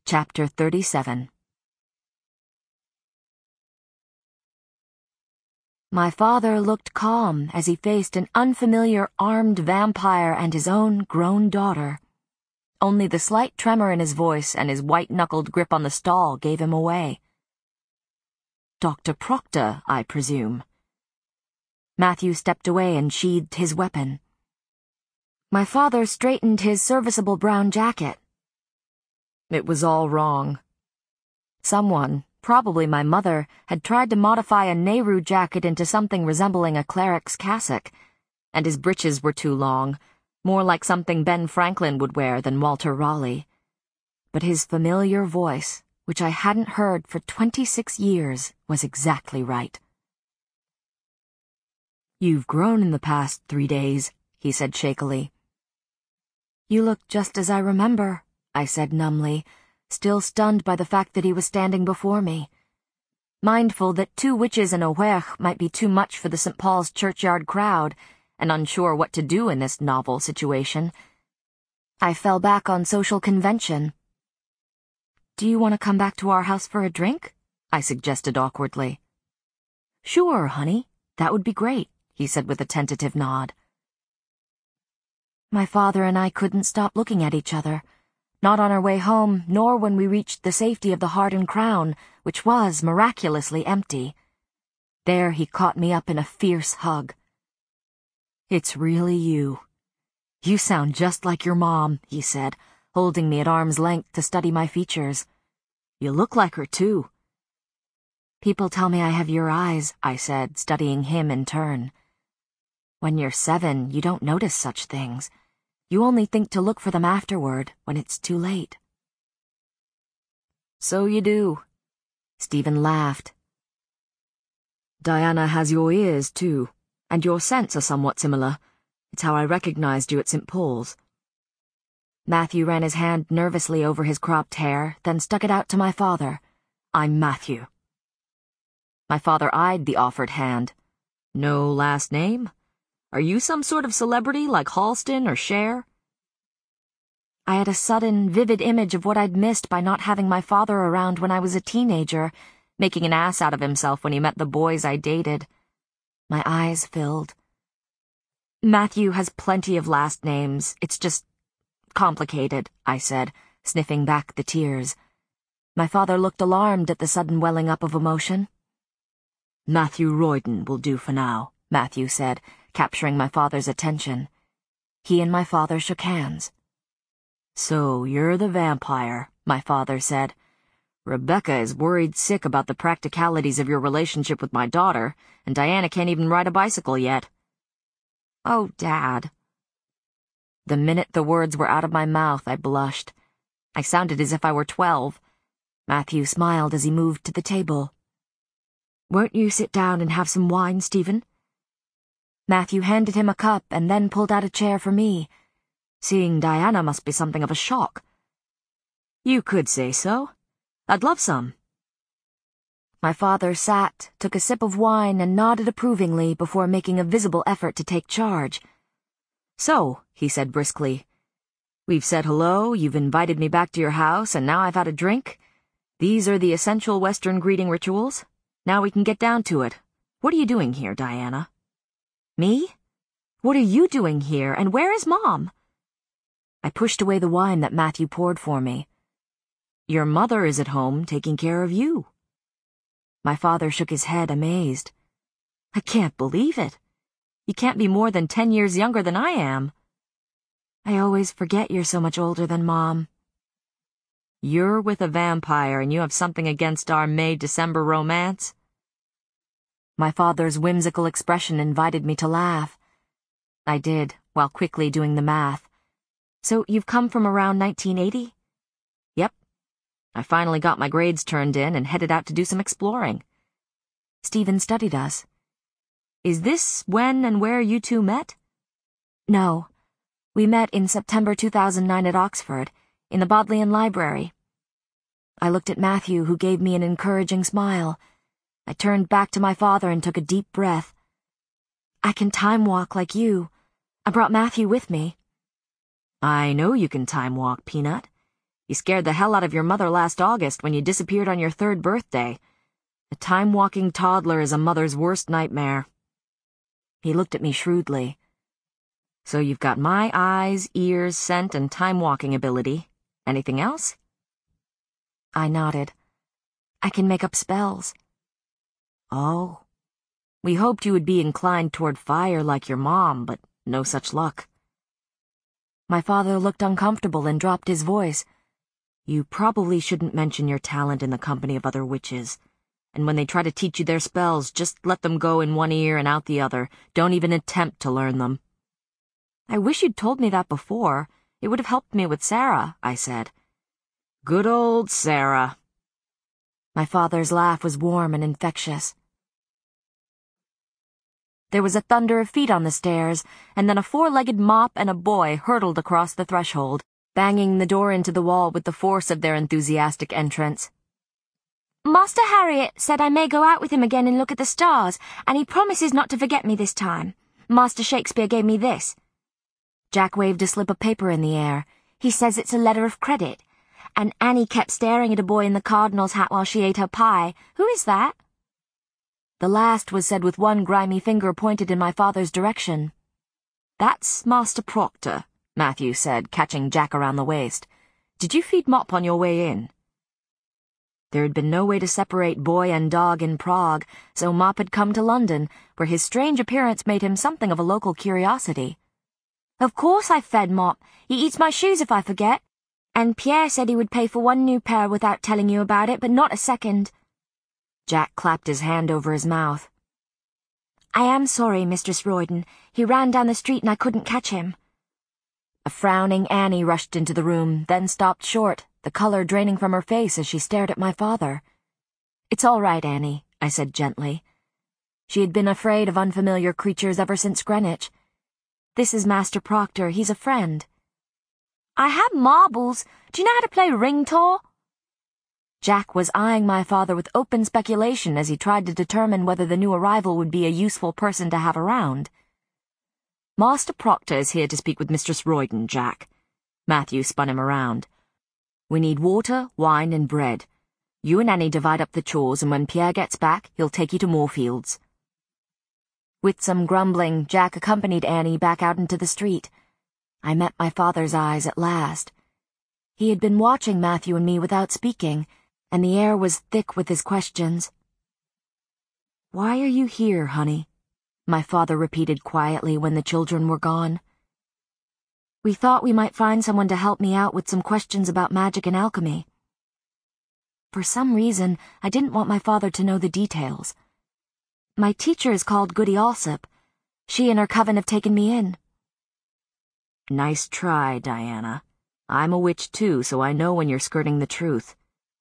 Chapter 37. My father looked calm as he faced an unfamiliar armed vampire and his own grown daughter. Only the slight tremor in his voice and his white-knuckled grip on the stall gave him away. Dr. Proctor, I presume. Matthew stepped away and sheathed his weapon. My father straightened his serviceable brown jacket. It was all wrong. Someone, probably my mother, had tried to modify a Nehru jacket into something resembling a cleric's cassock, and his breeches were too long, more like something Ben Franklin would wear than Walter Raleigh. But his familiar voice, which I hadn't heard for 26 years, was exactly right. "You've grown in the past 3 days," he said shakily. "You look just as I remember," I said numbly, still stunned by the fact that he was standing before me. Mindful that 2 witches and a wych might be too much for the St. Paul's churchyard crowd, and unsure what to do in this novel situation, I fell back on social convention. "Do you want to come back to our house for a drink?" I suggested awkwardly. "Sure, honey, that would be great," he said with a tentative nod. My father and I couldn't stop looking at each other, not on our way home, nor when we reached the safety of the Heart and Crown, which was miraculously empty. There he caught me up in a fierce hug. "It's really you. You sound just like your mom," he said, holding me at arm's length to study my features. "You look like her, too." "People tell me I have your eyes," I said, studying him in turn. "When you're 7, you don't notice such things. You only think to look for them afterward, when it's too late." "So you do." Stephen laughed. "Diana has your ears, too, and your scents are somewhat similar. It's how I recognized you at St. Paul's." Matthew ran his hand nervously over his cropped hair, then stuck it out to my father. "I'm Matthew." My father eyed the offered hand. "No last name? Are you some sort of celebrity like Halston or Cher?" I had a sudden, vivid image of what I'd missed by not having my father around when I was a teenager, making an ass out of himself when he met the boys I dated. My eyes filled. "Matthew has plenty of last names. It's just complicated," I said, sniffing back the tears. My father looked alarmed at the sudden welling up of emotion. "Matthew Royden will do for now," Matthew said, capturing my father's attention. He and my father shook hands. "So you're the vampire," my father said. "Rebecca is worried sick about the practicalities of your relationship with my daughter, and Diana can't even ride a bicycle yet." "Oh, Dad." The minute the words were out of my mouth, I blushed. I sounded as if I were 12. Matthew smiled as he moved to the table. "Won't you sit down and have some wine, Stephen?" Matthew handed him a cup and then pulled out a chair for me. Seeing Diana must be something of a shock. "You could say so. I'd love some." My father sat, took a sip of wine, and nodded approvingly before making a visible effort to take charge. "So," he said briskly, "we've said hello, you've invited me back to your house, and now I've had a drink. These are the essential Western greeting rituals. Now we can get down to it. What are you doing here, Diana?" "Me? What are you doing here, and where is Mom?" I pushed away the wine that Matthew poured for me. "Your mother is at home taking care of you." My father shook his head, amazed. "I can't believe it. You can't be more than 10 years younger than I am." "I always forget you're so much older than Mom." "You're with a vampire and you have something against our May-December romance?" My father's whimsical expression invited me to laugh. I did, while quickly doing the math. "So you've come from around 1980? "Yep. I finally got my grades turned in and headed out to do some exploring." Stephen studied us. "Is this when and where you two met?" "No. We met in September 2009 at Oxford, in the Bodleian Library." I looked at Matthew, who gave me an encouraging smile. I turned back to my father and took a deep breath. "I can time walk like you. I brought Matthew with me." "I know you can time walk, Peanut. You You scared the hell out of your mother last August when you disappeared on your 3rd birthday. A time-walking toddler is a mother's worst nightmare." He looked at me shrewdly. "So you've got my eyes, ears, scent, and time-walking ability. Anything else?" I nodded. "I can make up spells." "Oh. We hoped you would be inclined toward fire like your mom, but no such luck." My father looked uncomfortable and dropped his voice. "You probably shouldn't mention your talent in the company of other witches. And when they try to teach you their spells, just let them go in one ear and out the other. Don't even attempt to learn them." "I wish you'd told me that before. It would have helped me with Sarah," I said. "Good old Sarah." My father's laugh was warm and infectious. There was a thunder of feet on the stairs, and then a 4-legged mop and a boy hurtled across the threshold, banging the door into the wall with the force of their enthusiastic entrance. "Master Harriet said I may go out with him again and look at the stars, and he promises not to forget me this time. Master Shakespeare gave me this." Jack waved a slip of paper in the air. "He says it's a letter of credit. And Annie kept staring at a boy in the cardinal's hat while she ate her pie. Who is that?" The last was said with one grimy finger pointed in my father's direction. "That's Master Proctor," Matthew said, catching Jack around the waist. "Did you feed Mop on your way in?" There had been no way to separate boy and dog in Prague, so Mop had come to London, where his strange appearance made him something of a local curiosity. "Of course I fed Mop. He eats my shoes if I forget. And Pierre said he would pay for 1 new pair without telling you about it, but not a second." Jack clapped his hand over his mouth. "I am sorry, Mistress Royden. He ran down the street and I couldn't catch him." A frowning Annie rushed into the room, then stopped short, the color draining from her face as she stared at my father. "It's all right, Annie," I said gently. She had been afraid of unfamiliar creatures ever since Greenwich. "This is Master Proctor. He's a friend." "I have marbles. Do you know how to play ring-tour?" Jack was eyeing my father with open speculation as he tried to determine whether the new arrival would be a useful person to have around. "Master Proctor is here to speak with Mistress Royden, Jack." Matthew spun him around. "We need water, wine, and bread. You and Annie divide up the chores, and when Pierre gets back, he'll take you to Moorfields." With some grumbling, Jack accompanied Annie back out into the street. I met my father's eyes at last. He had been watching Matthew and me without speaking, and the air was thick with his questions. "Why are you here, honey?" my father repeated quietly when the children were gone. "We thought we might find someone to help me out with some questions about magic and alchemy." For some reason, I didn't want my father to know the details. "My teacher is called Goody Alsop. She and her coven have taken me in." "Nice try, Diana. I'm a witch too, so I know when you're skirting the truth."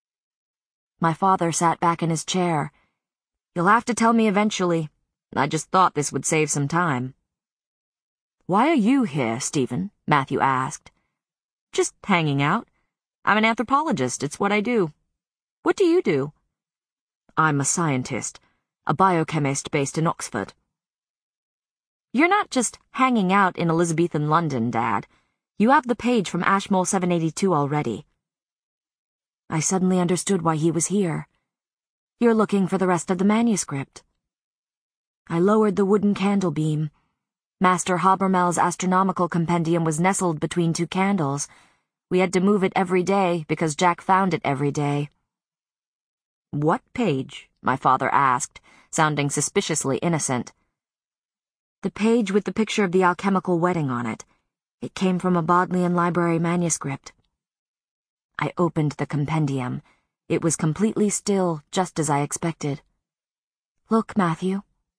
My father sat back in his chair. "You'll have to tell me eventually. I just thought this would save some time." "Why are you here, Stephen?" Matthew asked. "Just hanging out. I'm an anthropologist. It's what I do. What do you do?" "I'm a scientist, a biochemist based in Oxford." "You're not just hanging out in Elizabethan London, Dad. You have the page from Ashmole 782 already." I suddenly understood why he was here. "You're looking for the rest of the manuscript." I lowered the wooden candle beam. Master Habermel's astronomical compendium was nestled between 2 candles. We had to move it every day because Jack found it every day. "What page?" my father asked, sounding suspiciously innocent. "The page with the picture of the alchemical wedding on it. It came from a Bodleian Library manuscript." I opened the compendium. It was completely still, just as I expected. "Look, Matthew."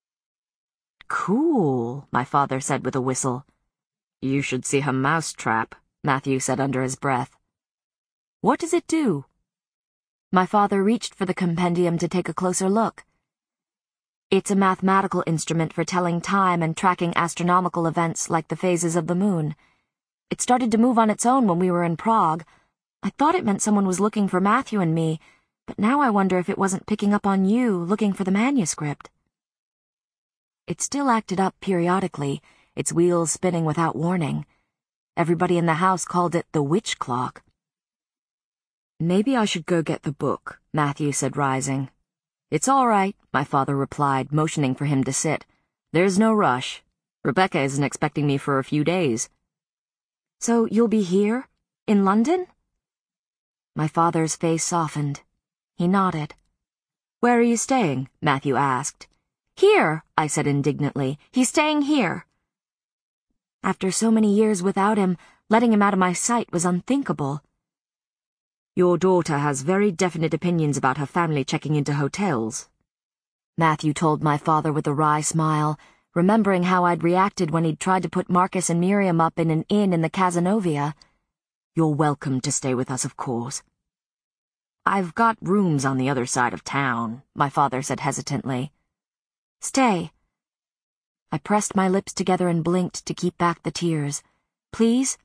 "Cool," my father said with a whistle. "You should see her mousetrap," Matthew said under his breath. "What does it do?" My father reached for the compendium to take a closer look. "It's a mathematical instrument for telling time and tracking astronomical events like the phases of the moon. It started to move on its own when we were in Prague. I thought it meant someone was looking for Matthew and me, but now I wonder if it wasn't picking up on you looking for the manuscript." It still acted up periodically, its wheels spinning without warning. Everybody in the house called it the witch clock. Maybe I should go get the book, Matthew said, rising. It's all right, my father replied, motioning for him to sit. There's no rush. Rebecca isn't expecting me for a few days. So you'll be here? In London? My father's face softened. He nodded. Where are you staying? Matthew asked. Here, I said indignantly. He's staying here. After so many years without him, letting him out of my sight was unthinkable. Your daughter has very definite opinions about her family checking into hotels, Matthew told my father with a wry smile, remembering how I'd reacted when he'd tried to put Marcus and Miriam up in an inn in the Cazenovia. You're welcome to stay with us, of course. I've got rooms on the other side of town, my father said hesitantly. Stay. I pressed my lips together and blinked to keep back the tears. Please?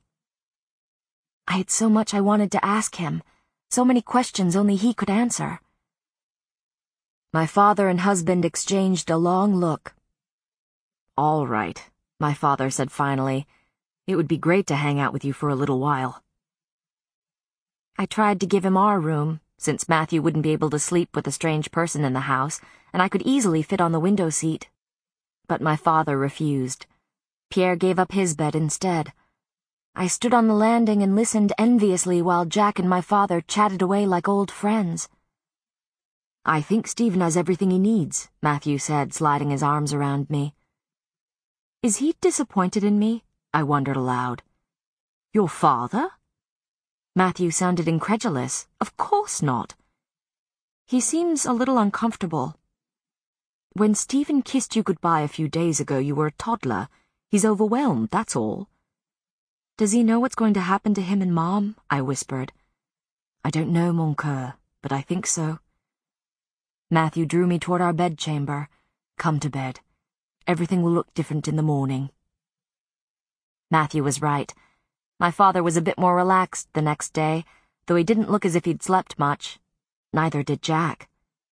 I had so much I wanted to ask him, so many questions only he could answer. My father and husband exchanged a long look. All right, my father said finally. It would be great to hang out with you for a little while. I tried to give him our room, since Matthew wouldn't be able to sleep with a strange person in the house, and I could easily fit on the window seat. But my father refused. Pierre gave up his bed instead. I stood on the landing and listened enviously while Jack and my father chatted away like old friends. I think Stephen has everything he needs, Matthew said, sliding his arms around me. Is he disappointed in me? I wondered aloud. Your father? Matthew sounded incredulous. Of course not. He seems a little uncomfortable. When Stephen kissed you goodbye a few days ago, you were a toddler. He's overwhelmed, that's all. Does he know what's going to happen to him and Mom? I whispered. I don't know, mon coeur, but I think so. Matthew drew me toward our bedchamber. Come to bed. Everything will look different in the morning. Matthew was right. My father was a bit more relaxed the next day, though he didn't look as if he'd slept much. Neither did Jack.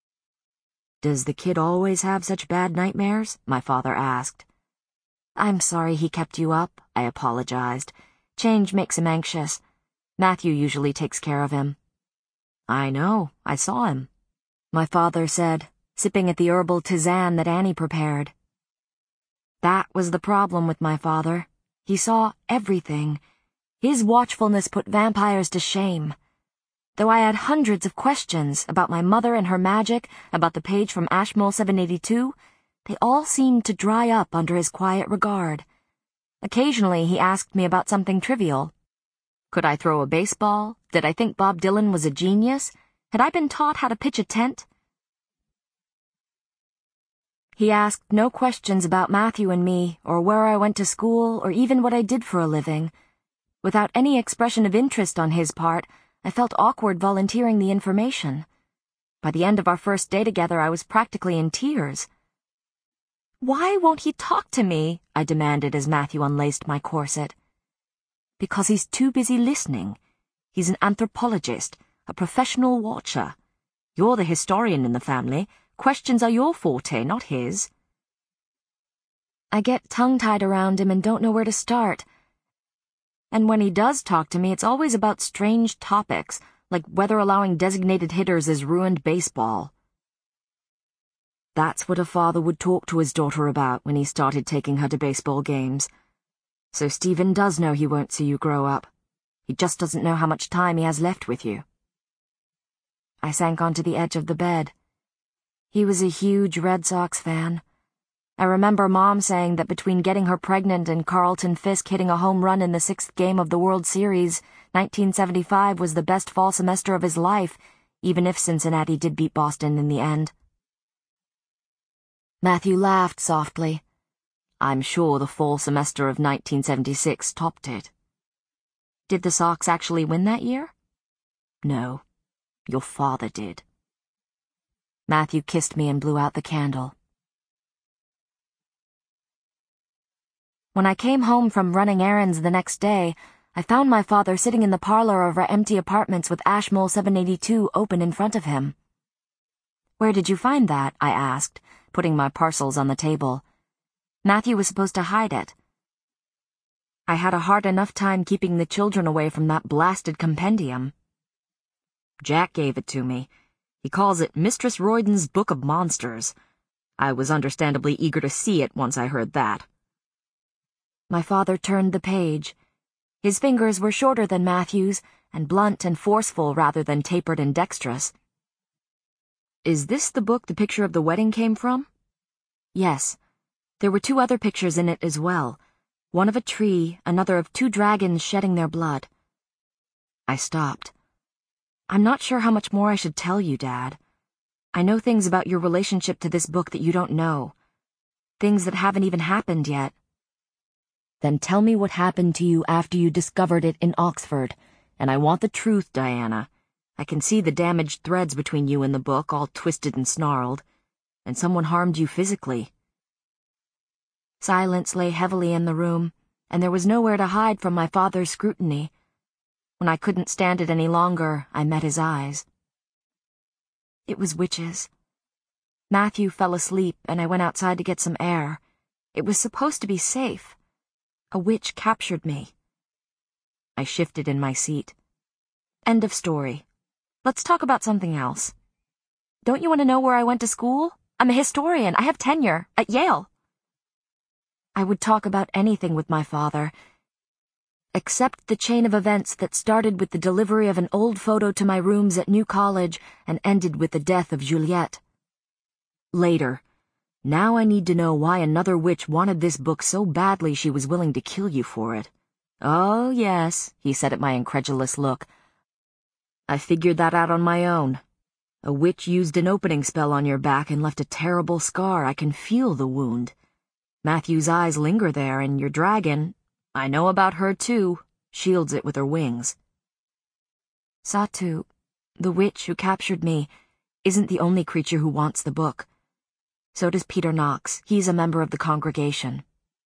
Does the kid always have such bad nightmares? My father asked. I'm sorry he kept you up, I apologized. Change makes him anxious. Matthew usually takes care of him. I know, I saw him, my father said, sipping at the herbal tisane that Annie prepared. That was the problem with my father. He saw everything. His watchfulness put vampires to shame. Though I had hundreds of questions about my mother and her magic, about the page from Ashmole 782, they all seemed to dry up under his quiet regard. Occasionally he asked me about something trivial. Could I throw a baseball? Did I think Bob Dylan was a genius? Had I been taught how to pitch a tent? He asked no questions about Matthew and me, or where I went to school, or even what I did for a living. Without any expression of interest on his part, I felt awkward volunteering the information. By the end of our first day together, I was practically in tears. Why won't he talk to me? I demanded as Matthew unlaced my corset. Because he's too busy listening. He's an anthropologist, a professional watcher. You're the historian in the family. Questions are your forte, not his. I get tongue-tied around him and don't know where to start. And when he does talk to me, it's always about strange topics, like whether allowing designated hitters has ruined baseball. That's what a father would talk to his daughter about when he started taking her to baseball games. So Stephen does know he won't see you grow up. He just doesn't know how much time he has left with you. I sank onto the edge of the bed. He was a huge Red Sox fan. I remember Mom saying that between getting her pregnant and Carlton Fisk hitting a home run in the 6th game of the World Series, 1975 was the best fall semester of his life, even if Cincinnati did beat Boston in the end. Matthew laughed softly. I'm sure the fall semester of 1976 topped it. Did the Sox actually win that year? No, your father did. Matthew kissed me and blew out the candle. When I came home from running errands the next day, I found my father sitting in the parlor of our empty apartments with Ashmole 782 open in front of him. Where did you find that? I asked, putting my parcels on the table. Matthew was supposed to hide it. I had a hard enough time keeping the children away from that blasted compendium. Jack gave it to me. He calls it Mistress Royden's Book of Monsters. I was understandably eager to see it once I heard that. My father turned the page. His fingers were shorter than Matthew's, and blunt and forceful rather than tapered and dexterous. Is this the book the picture of the wedding came from? Yes. There were 2 other pictures in it as well. One of a tree, another of 2 dragons shedding their blood. I stopped. I'm not sure how much more I should tell you, Dad. I know things about your relationship to this book that you don't know. Things that haven't even happened yet. Then tell me what happened to you after you discovered it in Oxford. And I want the truth, Diana. I can see the damaged threads between you and the book, all twisted and snarled. And someone harmed you physically. Silence lay heavily in the room, and there was nowhere to hide from my father's scrutiny. When I couldn't stand it any longer, I met his eyes. It was witches. Matthew fell asleep, and I went outside to get some air. It was supposed to be safe. A witch captured me. I shifted in my seat. End of story. Let's talk about something else. Don't you want to know where I went to school? I'm a historian. I have tenure at Yale. I would talk about anything with my father, except the chain of events that started with the delivery of an old photo to my rooms at New College and ended with the death of Juliette. Later. Now I need to know why another witch wanted this book so badly she was willing to kill you for it. Oh, yes, he said at my incredulous look. I figured that out on my own. A witch used an opening spell on your back and left a terrible scar. I can feel the wound. Matthew's eyes linger there, and your dragon, I know about her too, shields it with her wings. Satu, the witch who captured me, isn't the only creature who wants the book. So does Peter Knox. He's a member of the congregation.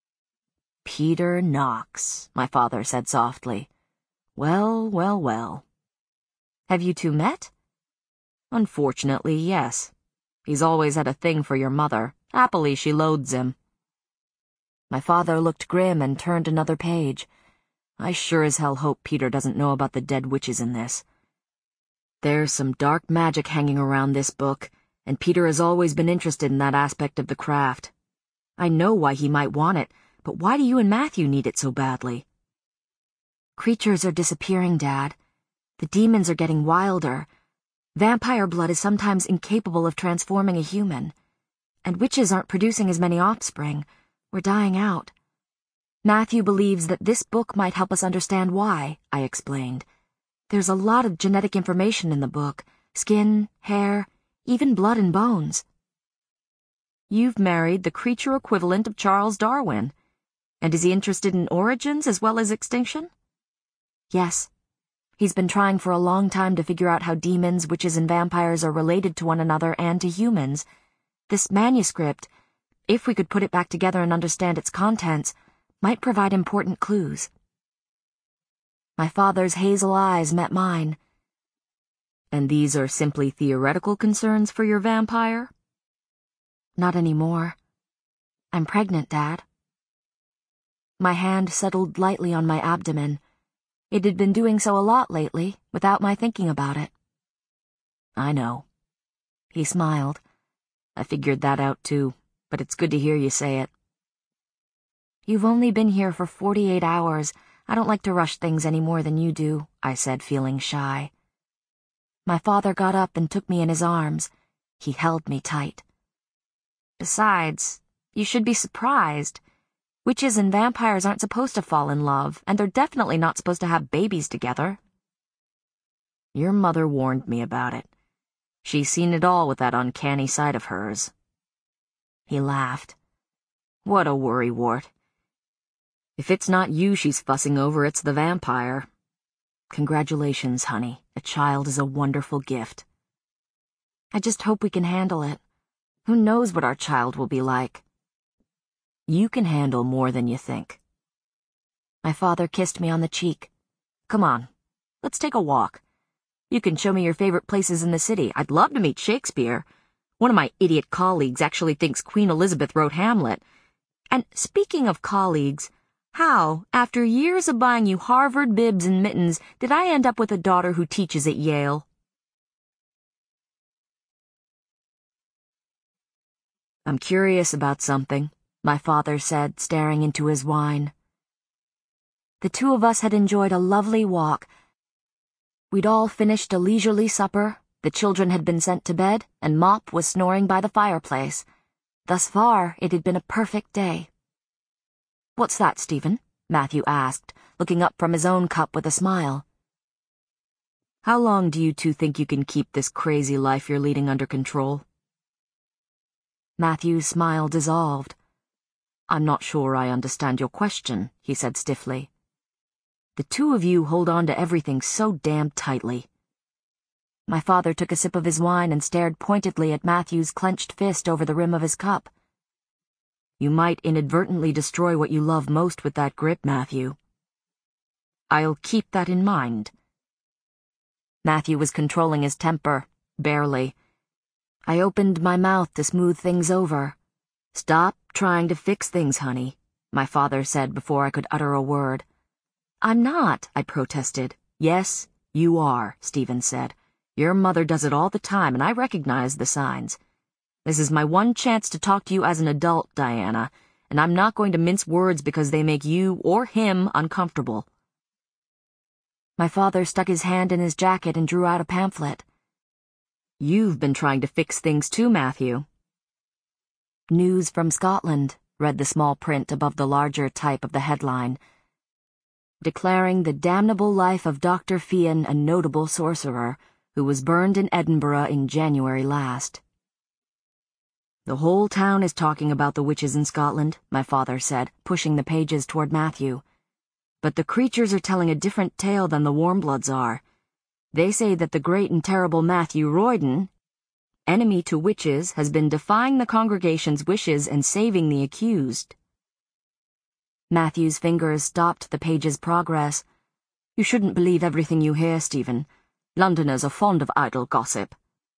Peter Knox, my father said softly. Well, well, well. Have you 2 met? Unfortunately, yes. He's always had a thing for your mother. Happily, she loathes him. My father looked grim and turned another page. I sure as hell hope Peter doesn't know about the dead witches in this. There's some dark magic hanging around this book, and Peter has always been interested in that aspect of the craft. I know why he might want it, but why do you and Matthew need it so badly? Creatures are disappearing, Dad. The demons are getting wilder. Vampire blood is sometimes incapable of transforming a human. And witches aren't producing as many offspring. We're dying out. Matthew believes that this book might help us understand why, I explained. There's a lot of genetic information in the book. Skin, hair, even blood and bones. You've married the creature equivalent of Charles Darwin. And is he interested in origins as well as extinction? Yes. He's been trying for a long time to figure out how demons, witches, and vampires are related to one another and to humans. This manuscript, if we could put it back together and understand its contents, might provide important clues. My father's hazel eyes met mine. And these are simply theoretical concerns for your vampire? Not anymore. I'm pregnant, Dad. My hand settled lightly on my abdomen. It had been doing so a lot lately, without my thinking about it. I know. He smiled. I figured that out too, but it's good to hear you say it. You've only been here for 48 hours. I don't like to rush things any more than you do, I said, feeling shy. My father got up and took me in his arms. He held me tight. Besides, you should be surprised. Witches and vampires aren't supposed to fall in love, and they're definitely not supposed to have babies together. Your mother warned me about it. She's seen it all with that uncanny side of hers. He laughed. What a worrywart. If it's not you she's fussing over, it's the vampire. Congratulations, honey. A child is a wonderful gift. I just hope we can handle it. Who knows what our child will be like? You can handle more than you think. My father kissed me on the cheek. Come on, let's take a walk. You can show me your favorite places in the city. I'd love to meet Shakespeare. One of my idiot colleagues actually thinks Queen Elizabeth wrote Hamlet. And speaking of colleagues, how, after years of buying you Harvard bibs and mittens, did I end up with a daughter who teaches at Yale? I'm curious about something, my father said, staring into his wine. The two of us had enjoyed a lovely walk. We'd all finished a leisurely supper, the children had been sent to bed, and Mop was snoring by the fireplace. Thus far, it had been a perfect day. "What's that, Stephen?" Matthew asked, looking up from his own cup with a smile. "How long do you two think you can keep this crazy life you're leading under control?" Matthew's smile dissolved. "I'm not sure I understand your question," he said stiffly. "The two of you hold on to everything so damn tightly." My father took a sip of his wine and stared pointedly at Matthew's clenched fist over the rim of his cup. "You might inadvertently destroy what you love most with that grip, Matthew." "I'll keep that in mind." Matthew was controlling his temper, barely. I opened my mouth to smooth things over. "Stop trying to fix things, honey," my father said before I could utter a word. "I'm not," I protested. "Yes, you are," Stephen said. "Your mother does it all the time, and I recognize the signs. This is my one chance to talk to you as an adult, Diana, and I'm not going to mince words because they make you or him uncomfortable." My father stuck his hand in his jacket and drew out a pamphlet. "You've been trying to fix things too, Matthew." "News from Scotland," read the small print above the larger type of the headline. "Declaring the damnable life of Dr. Fian, a notable sorcerer, who was burned in Edinburgh in January last." "The whole town is talking about the witches in Scotland," my father said, pushing the pages toward Matthew. "But the creatures are telling a different tale than the Warmbloods are. They say that the great and terrible Matthew Royden, enemy to witches, has been defying the congregation's wishes and saving the accused." Matthew's fingers stopped the page's progress. "You shouldn't believe everything you hear, Stephen. Londoners are fond of idle gossip."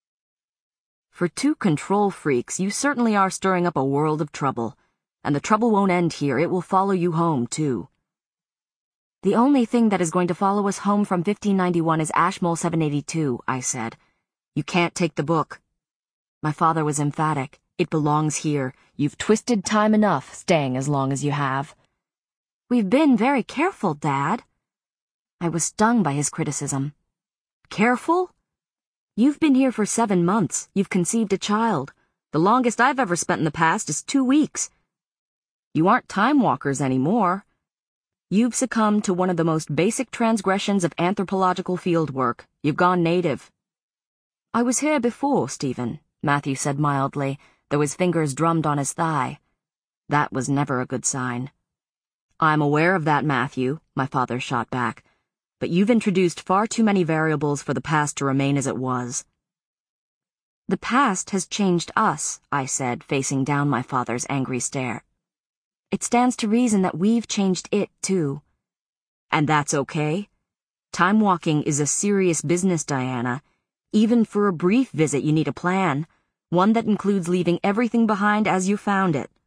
"For two control freaks, you certainly are stirring up a world of trouble. And the trouble won't end here, it will follow you home, too." "The only thing that is going to follow us home from 1591 is Ashmole 782, I said. "You can't take the book." My father was emphatic. "It belongs here. You've twisted time enough, staying as long as you have." "We've been very careful, Dad." I was stung by his criticism. "Careful? You've been here for 7 months. You've conceived a child. The longest I've ever spent in the past is 2 weeks. You aren't time walkers anymore. You've succumbed to one of the most basic transgressions of anthropological fieldwork. You've gone native." "I was here before, Stephen," Matthew said mildly, though his fingers drummed on his thigh. That was never a good sign. "I'm aware of that, Matthew," my father shot back. "But you've introduced far too many variables for the past to remain as it was." "The past has changed us," I said, facing down my father's angry stare. "It stands to reason that we've changed it, too." "And that's okay? Time walking is a serious business, Diana. Even for a brief visit you need a plan, one that includes leaving everything behind as you found it."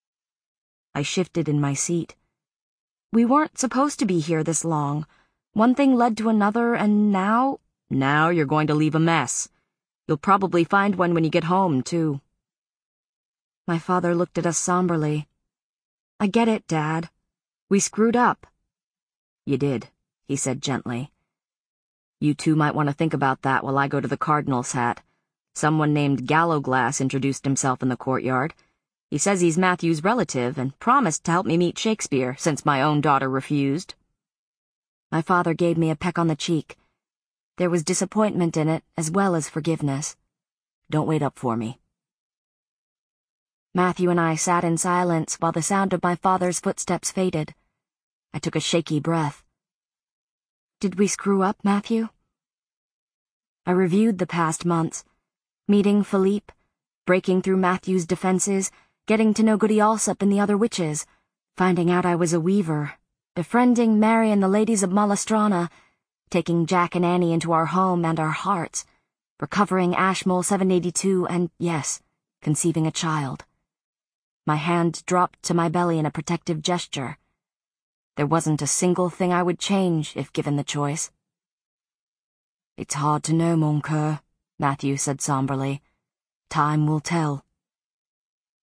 I shifted in my seat. "We weren't supposed to be here this long. One thing led to another, and now—" "Now you're going to leave a mess. You'll probably find one when you get home, too." My father looked at us somberly. "I get it, Dad. We screwed up." "You did," he said gently. "You two might want to think about that while I go to the Cardinal's hat. Someone named Gallowglass introduced himself in the courtyard. He says he's Matthew's relative and promised to help me meet Shakespeare since my own daughter refused." My father gave me a peck on the cheek. There was disappointment in it as well as forgiveness. "Don't wait up for me." Matthew and I sat in silence while the sound of my father's footsteps faded. I took a shaky breath. "Did we screw up, Matthew?" I reviewed the past months, meeting Philippe, breaking through Matthew's defenses, getting to know Goody Alsop and the other witches, finding out I was a weaver, befriending Mary and the ladies of Malastrana, taking Jack and Annie into our home and our hearts, recovering Ashmole 782 and, yes, conceiving a child. My hand dropped to my belly in a protective gesture. There wasn't a single thing I would change if given the choice. "It's hard to know, mon cœur," Matthew said somberly. "Time will tell."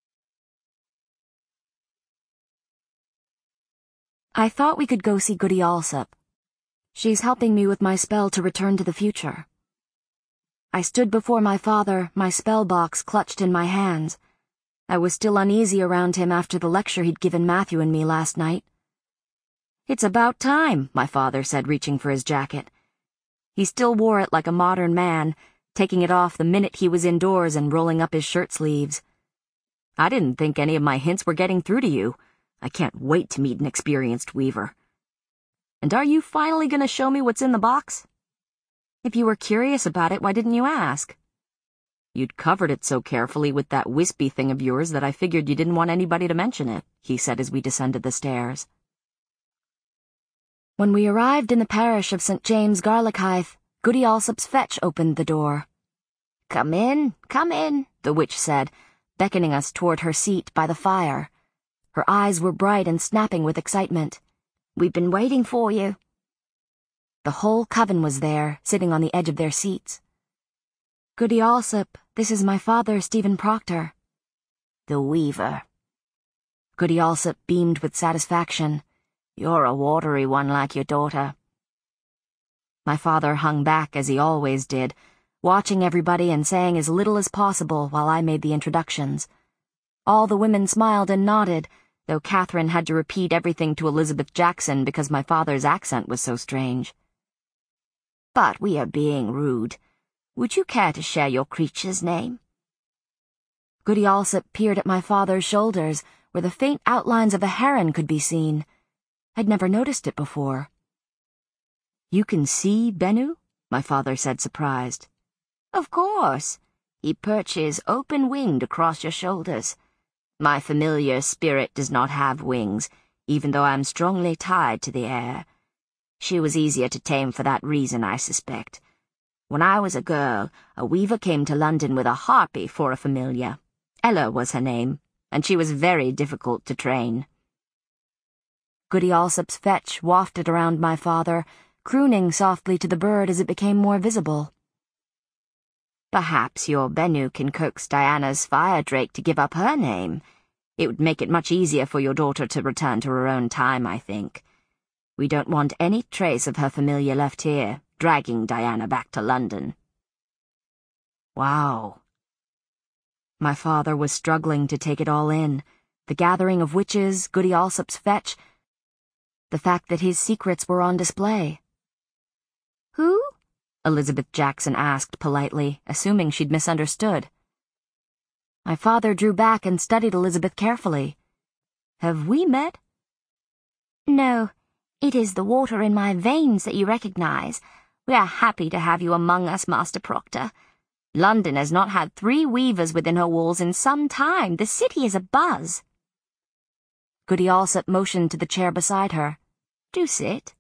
I thought we could go see Goody Alsop. She's helping me with my spell to return to the future. I stood before my father, my spell box clutched in my hands. I was still uneasy around him after the lecture he'd given Matthew and me last night. "It's about time," my father said, reaching for his jacket. He still wore it like a modern man, taking it off the minute he was indoors and rolling up his shirt sleeves. "I didn't think any of my hints were getting through to you. I can't wait to meet an experienced weaver. And are you finally going to show me what's in the box? If you were curious about it, why didn't you ask? You'd covered it so carefully with that wispy thing of yours that I figured you didn't want anybody to mention it," he said as we descended the stairs. When we arrived in the parish of St. James Garlichithe, Goody Alsop's fetch opened the door. Come in," the witch said, beckoning us toward her seat by the fire. Her eyes were bright and snapping with excitement. "We've been waiting for you." The whole coven was there, sitting on the edge of their seats. "Goody Alsop, this is my father, Stephen Proctor." "The weaver." Goody Alsop beamed with satisfaction. "You're a watery one like your daughter." My father hung back as he always did, watching everybody and saying as little as possible while I made the introductions. All the women smiled and nodded, though Catherine had to repeat everything to Elizabeth Jackson because my father's accent was so strange. "But we are being rude. Would you care to share your creature's name?" Goody Alsop peered at my father's shoulders, where the faint outlines of a heron could be seen. I'd never noticed it before. "You can see Bennu?" my father said, surprised. "Of course. He perches open-winged across your shoulders. My familiar spirit does not have wings, even though I'm strongly tied to the air. She was easier to tame for that reason, I suspect. When I was a girl, a weaver came to London with a harpy for a familiar. Ella was her name, and she was very difficult to train." Goody Alsop's fetch wafted around my father, crooning softly to the bird as it became more visible. "Perhaps your Bennu can coax Diana's fire drake to give up her name. It would make it much easier for your daughter to return to her own time, I think. We don't want any trace of her familiar left here, dragging Diana back to London." Wow. My father was struggling to take it all in. The gathering of witches, Goody Alsop's fetch, the fact that his secrets were on display. "Who?" Elizabeth Jackson asked politely, assuming she'd misunderstood. My father drew back and studied Elizabeth carefully. "Have we met?" "No. It is the water in my veins that you recognize. We are happy to have you among us, Master Proctor. London has not had 3 weavers within her walls in some time. The city is abuzz." Goody Alsop motioned to the chair beside her. "Do sit."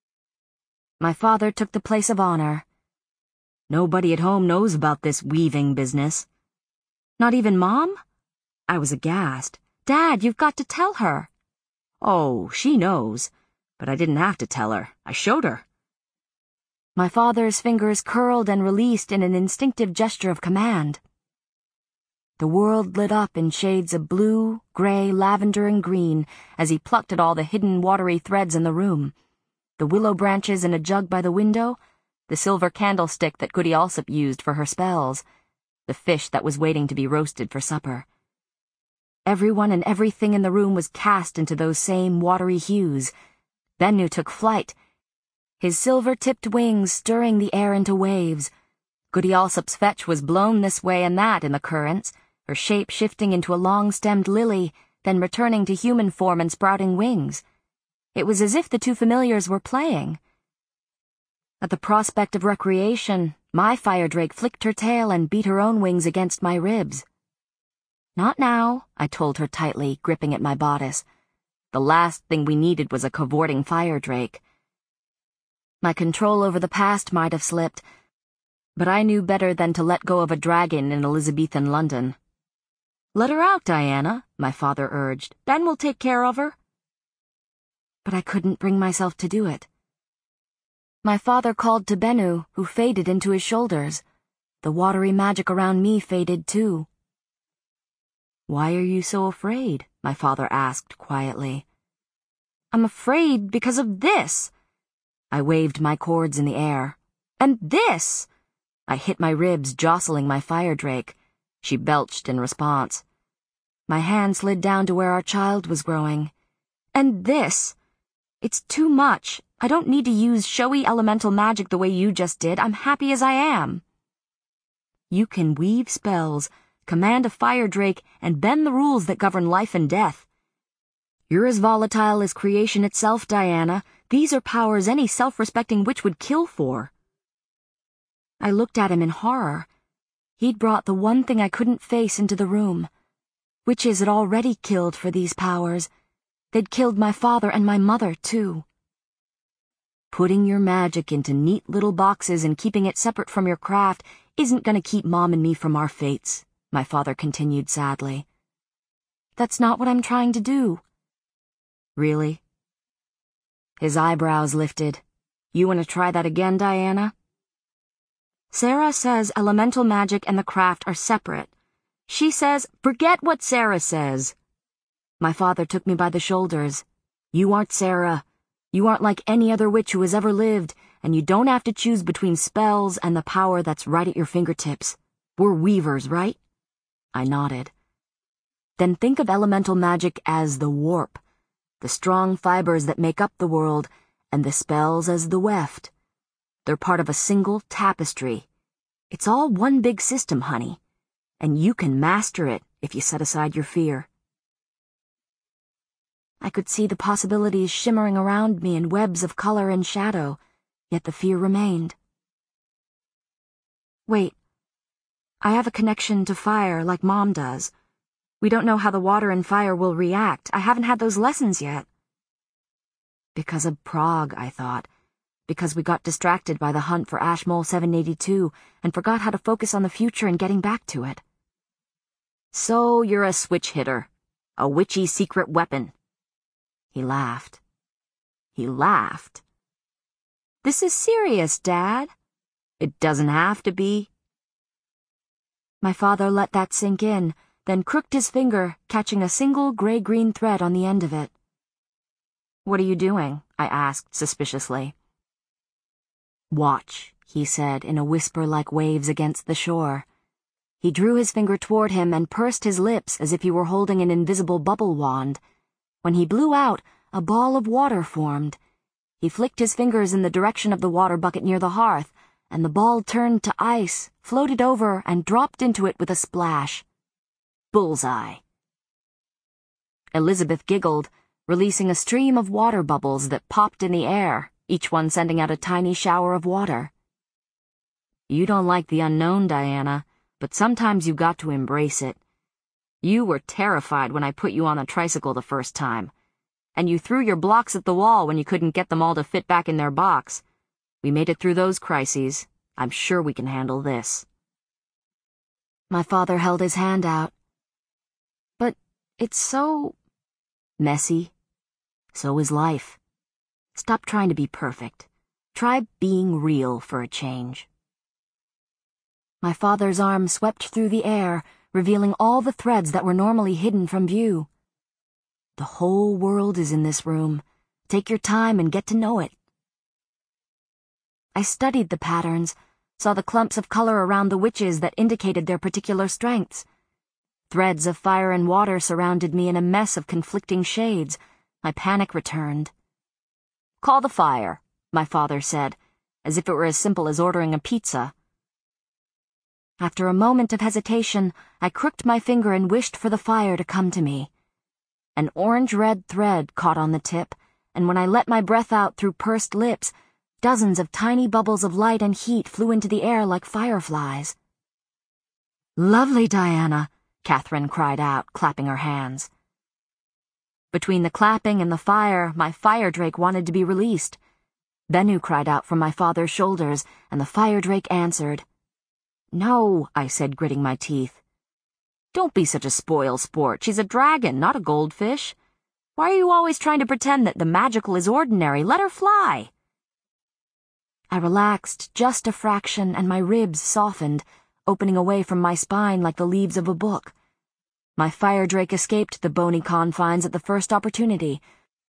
My father took the place of honor. "Nobody at home knows about this weaving business." "Not even Mom?" I was aghast. "Dad, you've got to tell her." "Oh, she knows. But I didn't have to tell her. I showed her." My father's fingers curled and released in an instinctive gesture of command. The world lit up in shades of blue, gray, lavender, and green as he plucked at all the hidden watery threads in the room. The willow branches in a jug by the window, the silver candlestick that Goody Alsop used for her spells, the fish that was waiting to be roasted for supper. Everyone and everything in the room was cast into those same watery hues. Bennu took flight, his silver-tipped wings stirring the air into waves. Goody Alsop's fetch was blown this way and that in the currents, her shape shifting into a long-stemmed lily, then returning to human form and sprouting wings. It was as if the 2 familiars were playing. At the prospect of recreation, my fire drake flicked her tail and beat her own wings against my ribs. "Not now," I told her tightly, gripping at my bodice. The last thing we needed was a cavorting fire drake. My control over the past might have slipped, but I knew better than to let go of a dragon in Elizabethan London. "Let her out, Diana," my father urged. "Ben will take care of her." But I couldn't bring myself to do it. My father called to Bennu, who faded into his shoulders. The watery magic around me faded too. "Why are you so afraid?" my father asked quietly. I'm afraid because of this. I waved my cords in the air. And this! I hit my ribs, jostling my fire drake. She belched in response. My hand slid down to where our child was growing. And this! It's too much. I don't need to use showy elemental magic the way you just did. I'm happy as I am. You can weave spells, command a fire drake, and bend the rules that govern life and death. You're as volatile as creation itself, Diana. These are powers any self-respecting witch would kill for. I looked at him in horror. He'd brought the one thing I couldn't face into the room. Witches had already killed for these powers. They'd killed my father and my mother, too. Putting your magic into neat little boxes and keeping it separate from your craft isn't going to keep Mom and me from our fates, my father continued sadly. That's not what I'm trying to do. Really? His eyebrows lifted. You want to try that again, Diana? Sarah says elemental magic and the craft are separate. She says, forget what Sarah says. My father took me by the shoulders. You aren't Sarah. You aren't like any other witch who has ever lived, and you don't have to choose between spells and the power that's right at your fingertips. We're weavers, right? I nodded. Then think of elemental magic as the warp, the strong fibers that make up the world, and the spells as the weft. They're part of a single tapestry. It's all one big system, honey, and you can master it if you set aside your fear. I could see the possibilities shimmering around me in webs of color and shadow, yet the fear remained. Wait, I have a connection to fire like Mom does. We don't know how the water and fire will react. I haven't had those lessons yet. Because of Prague, I thought. Because we got distracted by the hunt for Ashmole 782 and forgot how to focus on the future and getting back to it. So you're a switch hitter. A witchy secret weapon. He laughed. He laughed. This is serious, Dad. It doesn't have to be. My father let that sink in, then crooked his finger, catching a single gray-green thread on the end of it. What are you doing? I asked suspiciously. Watch, he said in a whisper like waves against the shore. He drew his finger toward him and pursed his lips as if he were holding an invisible bubble wand. When he blew out, a ball of water formed. He flicked his fingers in the direction of the water bucket near the hearth, and the ball turned to ice, floated over, and dropped into it with a splash. Bullseye. Elizabeth giggled, releasing a stream of water bubbles that popped in the air, each one sending out a tiny shower of water. You don't like the unknown, Diana, but sometimes you've got to embrace it. You were terrified when I put you on the tricycle the first time, and you threw your blocks at the wall when you couldn't get them all to fit back in their box. We made it through those crises. I'm sure we can handle this. My father held his hand out. But it's so messy. So is life. Stop trying to be perfect. Try being real for a change. My father's arm swept through the air, revealing all the threads that were normally hidden from view. The whole world is in this room. Take your time and get to know it. I studied the patterns, saw the clumps of color around the witches that indicated their particular strengths. Threads of fire and water surrounded me in a mess of conflicting shades. My panic returned. Call the fire, my father said, as if it were as simple as ordering a pizza. After a moment of hesitation, I crooked my finger and wished for the fire to come to me. An orange-red thread caught on the tip, and when I let my breath out through pursed lips, dozens of tiny bubbles of light and heat flew into the air like fireflies. Lovely, Diana, Catherine cried out, clapping her hands. Between the clapping and the fire, my fire drake wanted to be released. Bennu cried out from my father's shoulders, and the fire drake answered. No, I said, gritting my teeth. Don't be such a spoil sport. She's a dragon, not a goldfish. Why are you always trying to pretend that the magical is ordinary? Let her fly. I relaxed just a fraction, and my ribs softened, opening away from my spine like the leaves of a book. My fire drake escaped the bony confines at the first opportunity.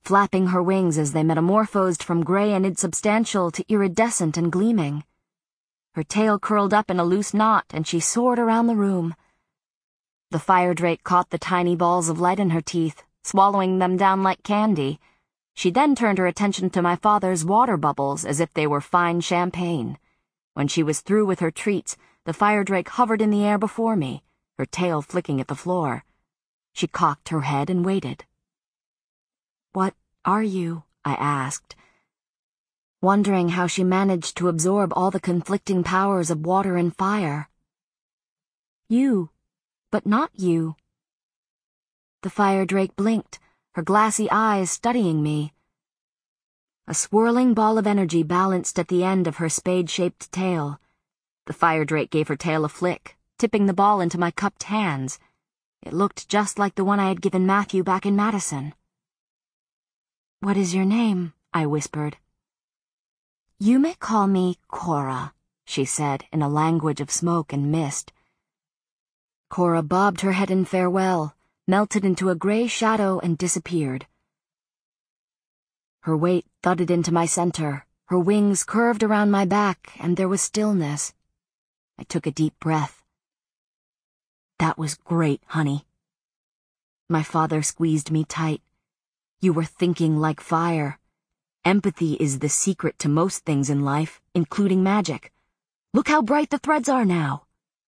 flapping her wings as they metamorphosed from gray and insubstantial to iridescent and gleaming. Her tail curled up in a loose knot, and she soared around the room. The fire drake caught the tiny balls of light in her teeth, swallowing them down like candy. She then turned her attention to my father's water bubbles as if they were fine champagne. When she was through with her treats, the fire drake hovered in the air before me, her tail flicking at the floor. She cocked her head and waited. "What are you?" I asked, wondering how she managed to absorb all the conflicting powers of water and fire. "You, but not you." The fire drake blinked, her glassy eyes studying me. A swirling ball of energy balanced at the end of her spade-shaped tail. The fire drake gave her tail a flick, tipping the ball into my cupped hands. It looked just like the one I had given Matthew back in Madison. "What is your name?" I whispered. "You may call me Cora," she said in a language of smoke and mist. Cora bobbed her head in farewell, melted into a gray shadow, and disappeared. Her weight thudded into my center, her wings curved around my back, and there was stillness. I took a deep breath. "That was great, honey." My father squeezed me tight. "You were thinking like fire. Empathy is the secret to most things in life, including magic. Look how bright the threads are now."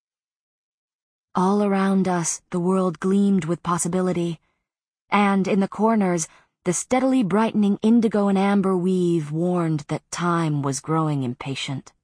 All around us, the world gleamed with possibility, and in the corners, the steadily brightening indigo and amber weave warned that time was growing impatient.